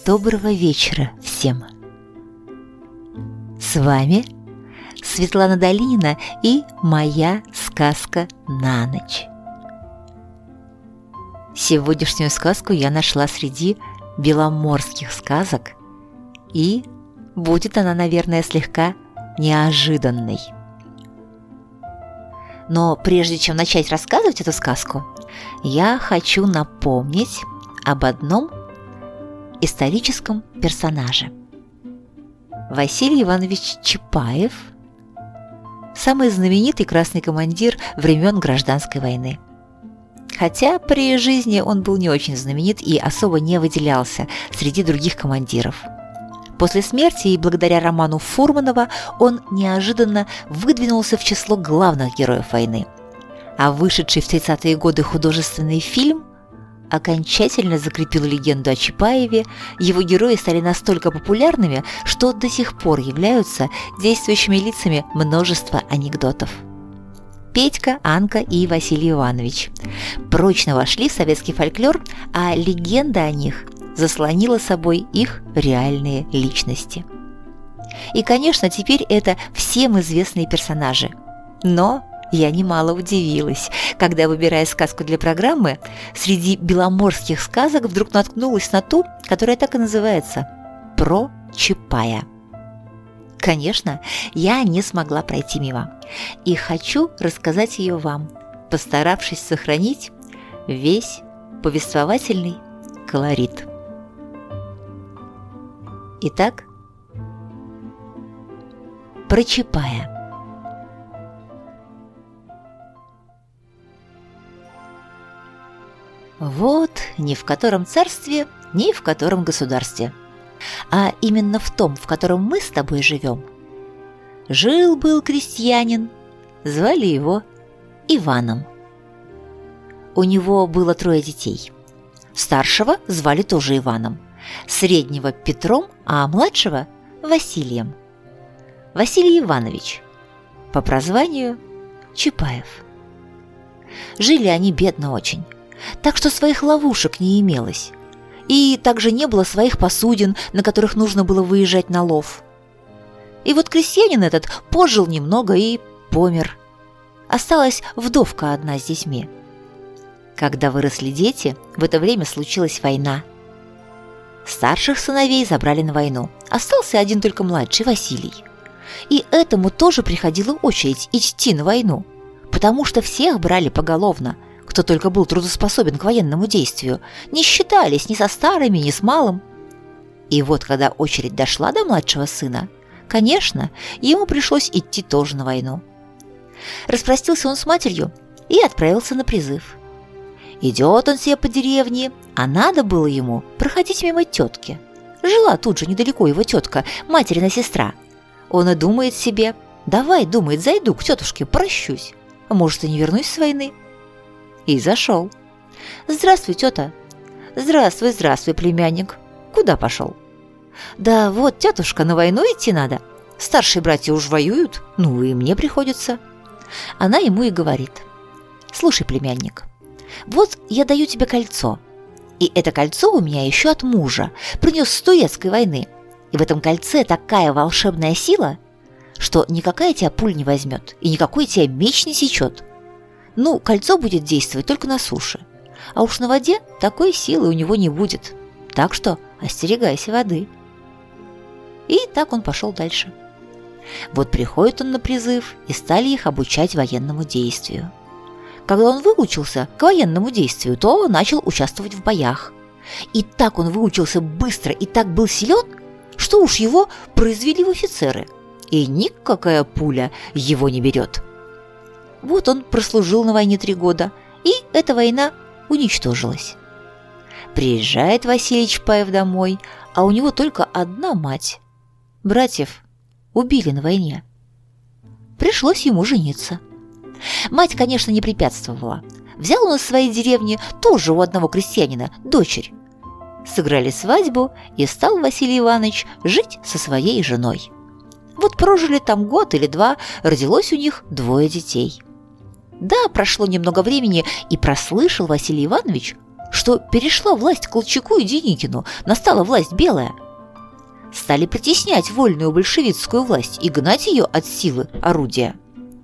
Доброго вечера всем! С вами Светлана Долинина и моя сказка на ночь. Сегодняшнюю сказку я нашла среди беломорских сказок, и будет она, наверное, слегка неожиданной. Но прежде чем начать рассказывать эту сказку, я хочу напомнить об одном историческом персонаже. Василий Иванович Чапаев – самый знаменитый красный командир времен Гражданской войны. Хотя при жизни он был не очень знаменит и особо не выделялся среди других командиров. После смерти и благодаря роману Фурманова он неожиданно выдвинулся в число главных героев войны. А вышедший в 30-е годы художественный фильм окончательно закрепил легенду о Чапаеве. Его герои стали настолько популярными, что до сих пор являются действующими лицами множества анекдотов. Петька, Анка и Василий Иванович прочно вошли в советский фольклор, а легенда о них заслонила собой их реальные личности. И, конечно, теперь это всем известные персонажи. Но я немало удивилась, когда, выбирая сказку для программы, среди беломорских сказок вдруг наткнулась на ту, которая так и называется «Про Чапая». Конечно, я не смогла пройти мимо, и хочу рассказать ее вам, постаравшись сохранить весь повествовательный колорит. Итак, про Чапая. Вот ни в котором царстве, ни в котором государстве, а именно в том, в котором мы с тобой живем, жил-был крестьянин, звали его Иваном. У него было 3 детей. Старшего звали тоже Иваном, среднего – Петром, а младшего – Василием. Василий Иванович, по прозванию Чапаев. Жили они бедно очень, так что своих ловушек не имелось, и также не было своих посудин, на которых нужно было выезжать на лов. И вот крестьянин этот пожил немного и помер. Осталась вдовка одна с детьми. Когда выросли дети, в это время случилась война. Старших сыновей забрали на войну, остался один только младший, Василий. И этому тоже приходила очередь идти на войну, потому что всех брали поголовно, кто только был трудоспособен к военному действию, не считались ни со старыми, ни с малым. И вот когда очередь дошла до младшего сына, конечно, ему пришлось идти тоже на войну. Распростился он с матерью и отправился на призыв. Идет он себе по деревне, а надо было ему проходить мимо тетки. Жила тут же недалеко его тетка, материна сестра. Он и думает себе: давай, думает, зайду к тетушке, прощусь, а может и не вернусь с войны. И зашел. «Здравствуй, тета». «Здравствуй, здравствуй, племянник. Куда пошел?» «Да вот, тетушка, на войну идти надо. Старшие братья уж воюют, ну и мне приходится». Она ему и говорит: «Слушай, племянник, вот я даю тебе кольцо, и это кольцо у меня еще от мужа, принес с Турецкой войны, и в этом кольце такая волшебная сила, что никакая тебя пуль не возьмет, и никакой тебя меч не сечет. Ну, кольцо будет действовать только на суше, а уж на воде такой силы у него не будет, так что остерегайся воды». И так он пошел дальше. Вот приходит он на призыв, и стали их обучать военному действию. Когда он выучился к военному действию, то начал участвовать в боях. И так он выучился быстро и так был силен, что уж его произвели в офицеры, и никакая пуля его не берет. Вот он прослужил на войне 3 года, и эта война уничтожилась. Приезжает Василий Чапаев домой, а у него только одна мать. Братьев убили на войне. Пришлось ему жениться. Мать, конечно, не препятствовала. Взял он из своей деревни тоже у одного крестьянина дочерь. Сыграли свадьбу, и стал Василий Иванович жить со своей женой. Вот прожили там 1 год или 2, родилось у них 2 детей. Да, прошло немного времени, и прослышал Василий Иванович, что перешла власть Колчаку и Деникину, настала власть белая. Стали притеснять вольную большевистскую власть и гнать ее от силы орудия.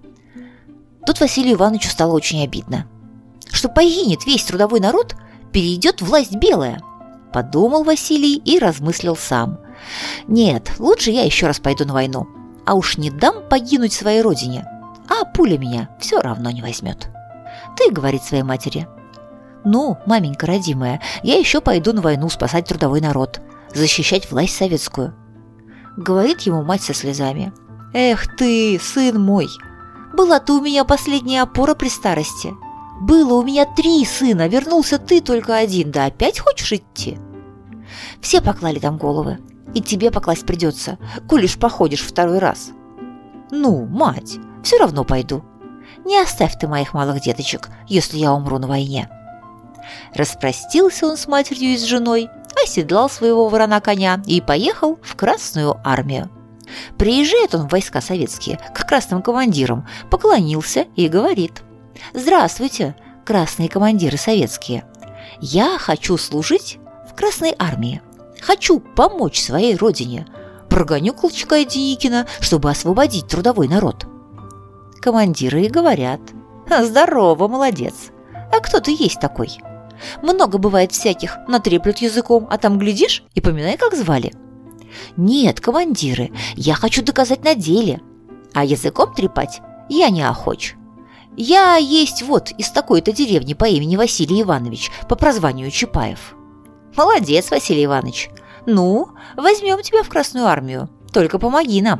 Тут Василию Ивановичу стало очень обидно. Что погинет весь трудовой народ, перейдет власть белая. Подумал Василий и размыслил сам. Нет, лучше я еще раз пойду на войну, а уж не дам погинуть своей родине, а пуля меня все равно не возьмет. Ты, говорит своей матери: ну, маменька родимая, я еще пойду на войну спасать трудовой народ, защищать власть советскую. Говорит ему мать со слезами: эх ты, сын мой, была ты у меня последняя опора при старости. Было у меня 3 сына, вернулся ты только 1, да опять хочешь идти? Все поклали там головы, и тебе покласть придется, коль уж походишь 2-й раз. Ну, мать, все равно пойду. Не оставь ты моих малых деточек, если я умру на войне. Распростился он с матерью и с женой, оседлал своего ворона-коня и поехал в Красную армию. Приезжает он в войска советские к красным командирам, поклонился и говорит: здравствуйте, красные командиры советские. Я хочу служить в Красной армии. Хочу помочь своей родине. Прогоню Колчака и Деникина, чтобы освободить трудовой народ. Командиры и говорят: здорово, молодец. А кто ты есть такой? Много бывает всяких, натреплют языком, а там глядишь и поминай, как звали. Нет, командиры, я хочу доказать на деле, а языком трепать я не охоч. Я есть вот из такой-то деревни по имени Василий Иванович, по прозванию Чапаев. Молодец, Василий Иванович. Ну, возьмем тебя в Красную армию, только помоги нам.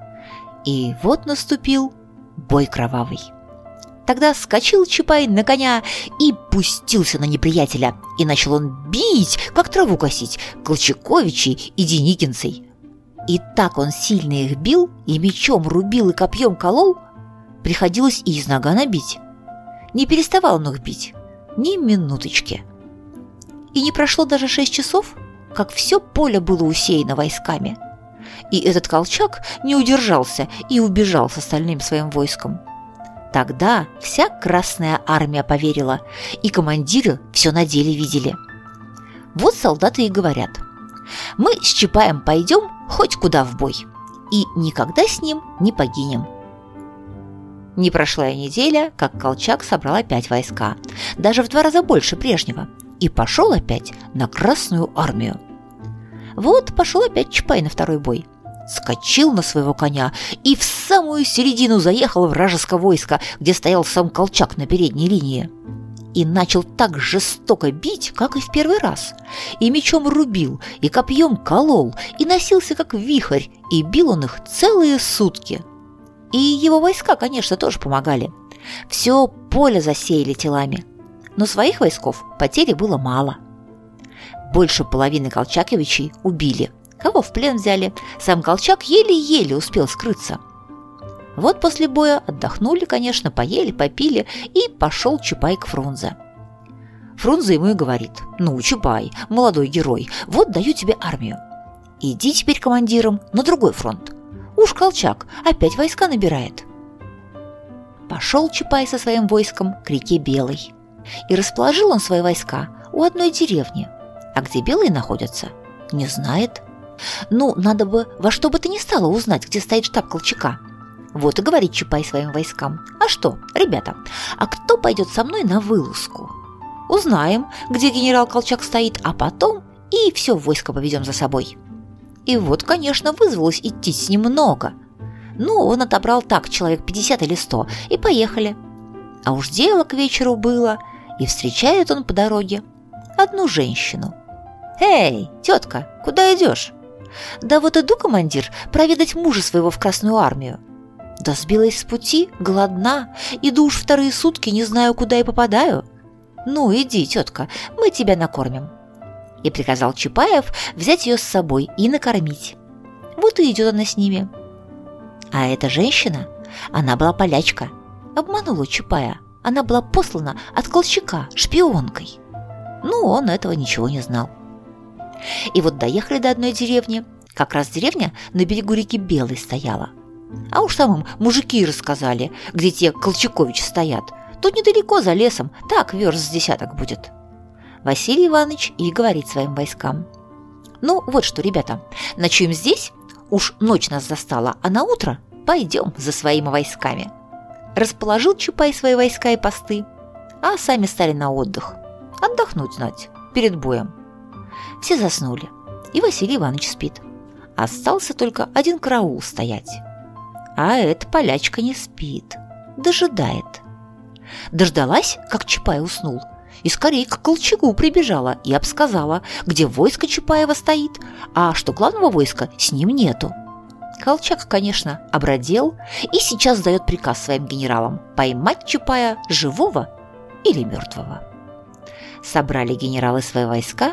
И вот наступил бой кровавый. Тогда скочил Чапай на коня и пустился на неприятеля, и начал он бить, как траву косить, Колчаковичей и Деникинцей. И так он сильно их бил, и мечом рубил, и копьем колол, приходилось и из нагана бить. Не переставал он их бить, ни минуточки. И не прошло даже 6 часов, как все поле было усеяно войсками. И этот Колчак не удержался и убежал с остальным своим войском. Тогда вся Красная армия поверила, и командиры все на деле видели. Вот солдаты и говорят: мы с Чапаем пойдем хоть куда в бой, и никогда с ним не погинем. Не прошла и неделя, как Колчак собрал опять войска, даже в 2 раза больше прежнего, и пошел опять на Красную армию. Вот пошел опять Чапай на 2-й бой. Скочил на своего коня и в самую середину заехал вражеское войско, где стоял сам Колчак на передней линии. И начал так жестоко бить, как и в 1-й раз. И мечом рубил, и копьем колол, и носился как вихрь, и бил он их целые сутки. И его войска, конечно, тоже помогали. Все поле засеяли телами. Но своих войсков потери было мало. Больше половины колчаковичей убили. Кого в плен взяли, сам Колчак еле-еле успел скрыться. Вот после боя отдохнули, конечно, поели, попили, и пошел Чапай к Фрунзе. Фрунзе ему и говорит: ну, Чапай, молодой герой, вот даю тебе армию. Иди теперь командиром на другой фронт. Уж Колчак опять войска набирает. Пошел Чапай со своим войском к реке Белой. И расположил он свои войска у одной деревни. А где белые находятся, не знает. Ну, надо бы во что бы то ни стало узнать, где стоит штаб Колчака. Вот и говорит Чапай своим войскам: а что, ребята, а кто пойдет со мной на вылазку? Узнаем, где генерал Колчак стоит, а потом и все войско поведем за собой. И вот, конечно, вызвалось идти с ним много. Ну, он отобрал так человек 50 или 100, и поехали. А уж дело к вечеру было, и встречает он по дороге одну женщину. «Эй, тетка, куда идешь?» «Да вот иду, командир, проведать мужа своего в Красную армию». «Да сбилась с пути, голодна, иду уж 2-е сутки, не знаю, куда и попадаю». «Ну, иди, тетка, мы тебя накормим». И приказал Чапаев взять ее с собой и накормить. Вот и идет она с ними. А эта женщина, она была полячка, обманула Чапая. Она была послана от Колчака шпионкой. Ну, он этого ничего не знал. И вот доехали до одной деревни. Как раз деревня на берегу реки Белой стояла. А уж там им мужики рассказали, где те Колчаковичи стоят. Тут недалеко, за лесом, так верст с 10 будет. Василий Иванович и говорит своим войскам: «Ну, вот что, ребята, ночуем здесь, уж ночь нас застала, а на утро пойдем за своими войсками». Расположил Чапай свои войска и посты, а сами стали на отдых. Отдохнуть, знать, перед боем. Все заснули, и Василий Иванович спит. Остался только один караул стоять. А эта полячка не спит, дожидает. Дождалась, как Чапай уснул, и скорее к Колчаку прибежала и обсказала, где войско Чапаева стоит, а что главного войска с ним нету. Колчак, конечно, обрадел и сейчас дает приказ своим генералам поймать Чапая живого или мертвого. Собрали генералы свои войска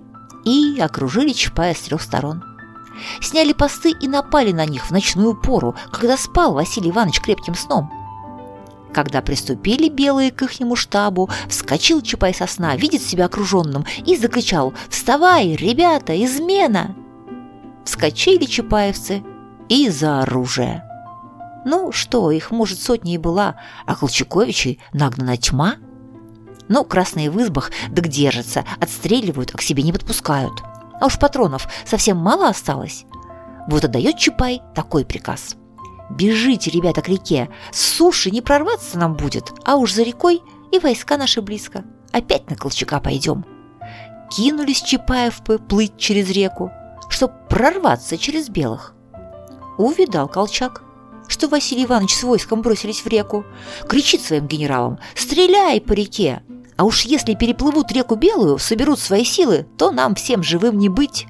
и окружили Чапая с 3 сторон. Сняли посты и напали на них в ночную пору, когда спал Василий Иванович крепким сном. Когда приступили белые к ихнему штабу, вскочил Чапай со сна, видит себя окруженным, и закричал: «Вставай, ребята, измена!» Вскочили чапаевцы и за оружие. Ну что, их, может, сотня и была, а Колчаковичей нагнана тьма. Ну, красные в избах, да держатся, отстреливают, а к себе не подпускают. А уж патронов совсем мало осталось. Вот отдает Чапай такой приказ: «Бежите, ребята, к реке, с суши не прорваться нам будет, а уж за рекой и войска наши близко. Опять на Колчака пойдем». Кинулись Чапаевы плыть через реку, чтоб прорваться через белых. Увидал Колчак, что Василий Иванович с войском бросились в реку, кричит своим генералам: «Стреляй по реке! А уж если переплывут реку Белую, соберут свои силы, то нам всем живым не быть».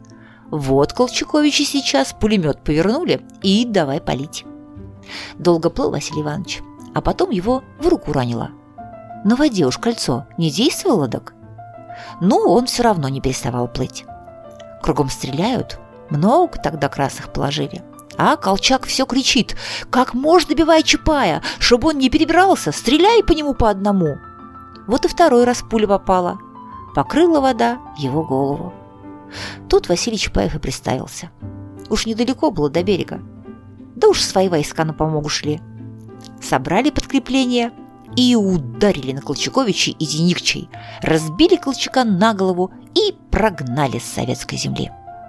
Вот Колчаковичи сейчас пулемет повернули и давай палить. Долго плыл Василий Иванович, а потом его в руку ранило. На воде уж кольцо не действовало так. Но он все равно не переставал плыть. Кругом стреляют, много тогда красных положили. А Колчак все кричит: «Как можешь, добивай Чапая, чтобы он не перебирался, стреляй по нему по одному». Вот и 2 раз пуля попала, покрыла вода его голову. Тут Василий Чапаев и приставился. Уж недалеко было до берега. Да уж свои войска на помогу шли. Собрали подкрепление и ударили на Колчаковичей и Деникчей, разбили Колчака на голову и прогнали с советской земли.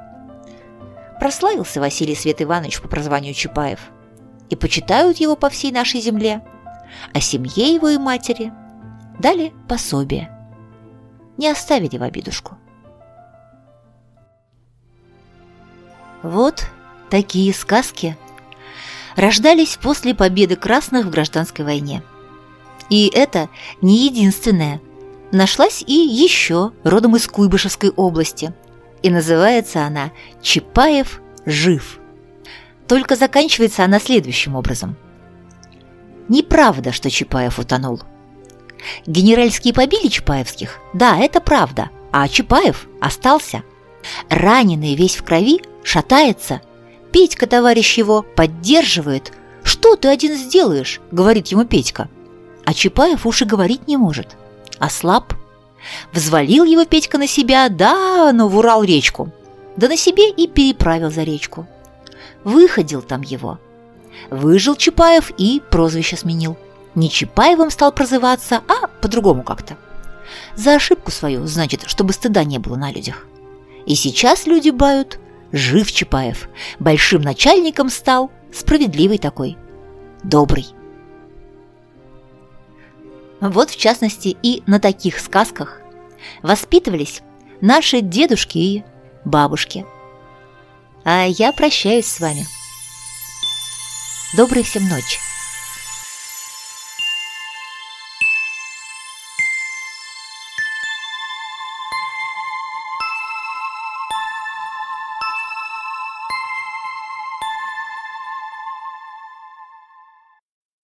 Прославился Василий Свет Иванович по прозванию Чапаев, и почитают его по всей нашей земле, а семье его и матери дали пособие, не оставили в обидушку. Вот такие сказки рождались после победы красных в гражданской войне. И это не единственное. Нашлась и еще родом из Куйбышевской области, и называется она «Чапаев жив». Только заканчивается она следующим образом. Неправда, что Чапаев утонул. Генеральские побили чапаевских, да, это правда, а Чапаев остался. Раненый весь в крови, шатается. Петька, товарищ его, поддерживает. «Что ты один сделаешь?» — говорит ему Петька. А Чапаев уж и говорить не может. Ослаб. Взвалил его Петька на себя, да, но в Урал-речку. Да на себе и переправил за речку. Выходил там его. Выжил Чапаев и прозвище сменил. Не Чапаевым стал прозываться, а по-другому как-то. За ошибку свою, значит, чтобы стыда не было на людях. И сейчас люди бают: жив Чапаев, большим начальником стал, справедливый такой, добрый. Вот, в частности, и на таких сказках воспитывались наши дедушки и бабушки. А я прощаюсь с вами. Доброй всем ночи.